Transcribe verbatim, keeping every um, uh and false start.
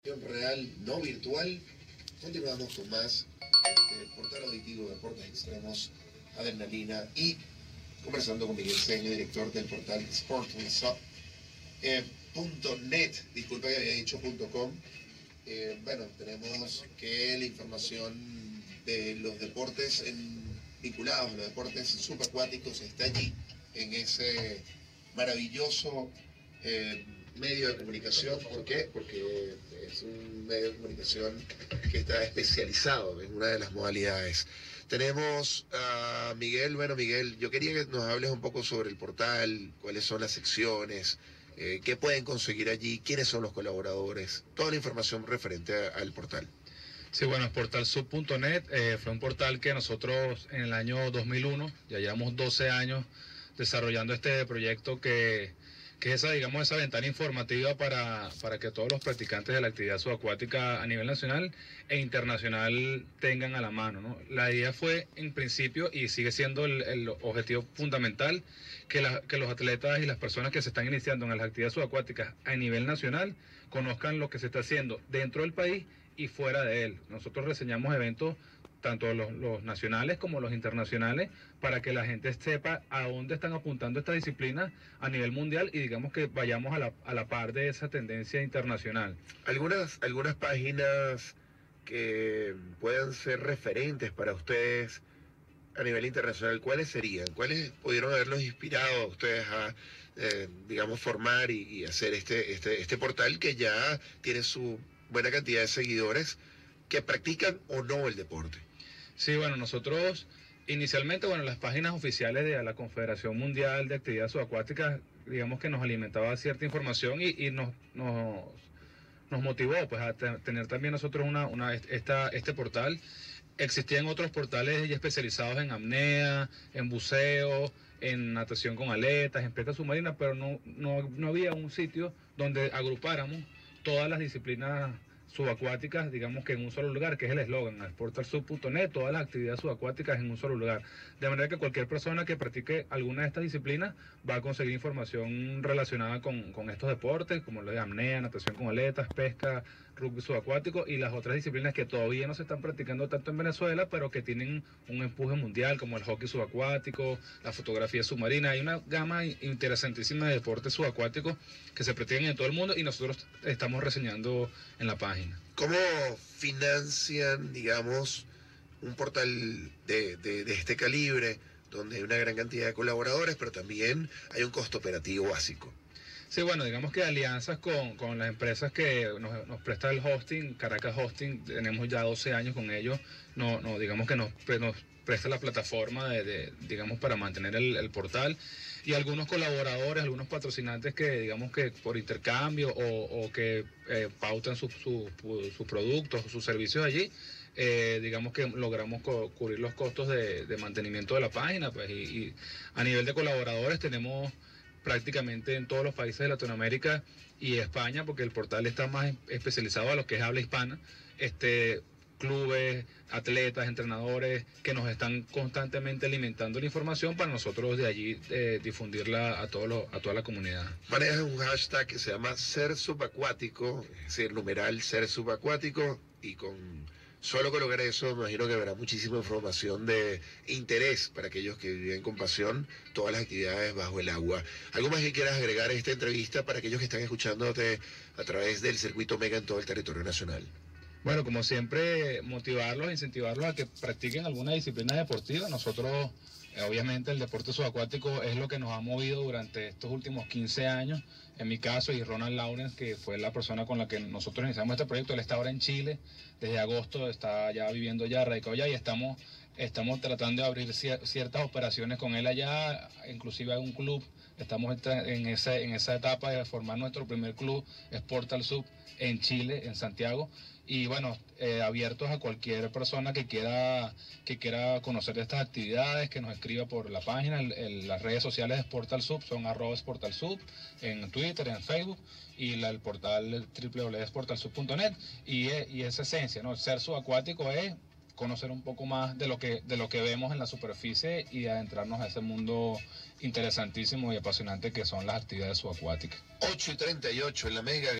Real, no virtual. Continuamos con más este, portal auditivo de deportes extremos, adrenalina, y conversando con Miguel Ceño, director del portal sportwithsup punto net. Disculpa que había dicho .com. Eh, bueno, tenemos que la información de los deportes en, vinculados a los deportes subacuáticos está allí, en ese maravilloso eh, medio de comunicación. ¿Por qué? Porque es un medio de comunicación que está especializado en una de las modalidades. Tenemos a Miguel. Bueno, Miguel, yo quería que nos hables un poco sobre el portal, cuáles son las secciones, eh, qué pueden conseguir allí, quiénes son los colaboradores, toda la información referente a, al portal. Sí, bueno, sportalsub punto net eh, fue un portal que nosotros en el año dos mil uno, ya llevamos doce años desarrollando este proyecto que, que es esa, digamos, esa ventana informativa para, para que todos los practicantes de la actividad subacuática a nivel nacional e internacional tengan a la mano, ¿no? La idea fue, en principio, y sigue siendo el, el objetivo fundamental, que, la, que los atletas y las personas que se están iniciando en las actividades subacuáticas a nivel nacional conozcan lo que se está haciendo dentro del país y fuera de él. Nosotros reseñamos eventos, tanto los, los nacionales como los internacionales, para que la gente sepa a dónde están apuntando estas disciplinas a nivel mundial y digamos que vayamos a la, a la par de esa tendencia internacional. Algunas, algunas páginas que puedan ser referentes para ustedes a nivel internacional, ¿cuáles serían? ¿Cuáles pudieron haberlos inspirado a ustedes a, eh, digamos, formar y, y hacer este, este, este portal que ya tiene su buena cantidad de seguidores que practican o no el deporte? Sí, bueno, nosotros inicialmente, bueno, las páginas oficiales de la Confederación Mundial de Actividades Subacuáticas, digamos que nos alimentaba cierta información y, y nos, nos, nos motivó pues a te, tener también nosotros una, una, esta, este portal. Existían otros portales ya especializados en apnea, en buceo, en natación con aletas, en pesca submarina, pero no, no, no había un sitio donde agrupáramos todas las disciplinas subacuáticas, digamos que en un solo lugar, que es el eslogan, sportalsub punto net, todas las actividades subacuáticas en un solo lugar. De manera que cualquier persona que practique alguna de estas disciplinas va a conseguir información relacionada con, con estos deportes, como lo de apnea, natación con aletas, pesca, rugby subacuático y las otras disciplinas que todavía no se están practicando tanto en Venezuela, pero que tienen un empuje mundial, como el hockey subacuático, la fotografía submarina. Hay una gama interesantísima de deportes subacuáticos que se practican en todo el mundo y nosotros estamos reseñando en la página. ¿Cómo financian, digamos, un portal de, de, de este calibre, donde hay una gran cantidad de colaboradores, pero también hay un costo operativo básico? Sí, bueno, digamos que alianzas con, con las empresas que nos, nos presta el hosting, Caracas Hosting, tenemos ya doce años con ellos, no, no, digamos que nos, nos presta la plataforma de, de, digamos, para mantener el, el portal, y algunos colaboradores, algunos patrocinantes que digamos que por intercambio o, o que eh, pautan sus su, su, su productos o sus servicios allí, eh, digamos que logramos co cubrir los costos de, de mantenimiento de la página, pues, y, y a nivel de colaboradores tenemos prácticamente en todos los países de Latinoamérica y España, porque el portal está más especializado a lo que es habla hispana, este clubes, atletas, entrenadores que nos están constantemente alimentando la información para nosotros de allí eh, difundirla a, todos los, a toda la comunidad. Manejas un hashtag que se llama Ser Subacuático, es decir, numeral Ser Subacuático, y con solo colocar eso, me imagino que habrá muchísima información de interés para aquellos que viven con pasión todas las actividades bajo el agua. ¿Algo más que quieras agregar a esta entrevista para aquellos que están escuchándote a través del circuito Mega en todo el territorio nacional? Bueno, como siempre, motivarlos, incentivarlos a que practiquen alguna disciplina deportiva. Nosotros, eh, obviamente, el deporte subacuático es lo que nos ha movido durante estos últimos quince años. En mi caso, y Ronald Lawrence, que fue la persona con la que nosotros iniciamos este proyecto, él está ahora en Chile, desde agosto está ya viviendo allá, radicado allá, y estamos, estamos tratando de abrir cier ciertas operaciones con él allá, inclusive hay un club. Estamos en esa, en esa etapa de formar nuestro primer club, Sportalsub, en Chile, en Santiago. Y bueno, eh, abiertos a cualquier persona que quiera, que quiera conocer estas actividades, que nos escriba por la página. El, el, las redes sociales de Sportalsub son arroba Sportalsub en Twitter, en Facebook, y la, el portal doble u doble u doble u punto sportalsub punto net. Y, y esa esencia, ¿no? El ser subacuático es conocer un poco más de lo que de lo que vemos en la superficie y adentrarnos a ese mundo interesantísimo y apasionante que son las actividades subacuáticas. ocho y treinta y ocho en la Mega.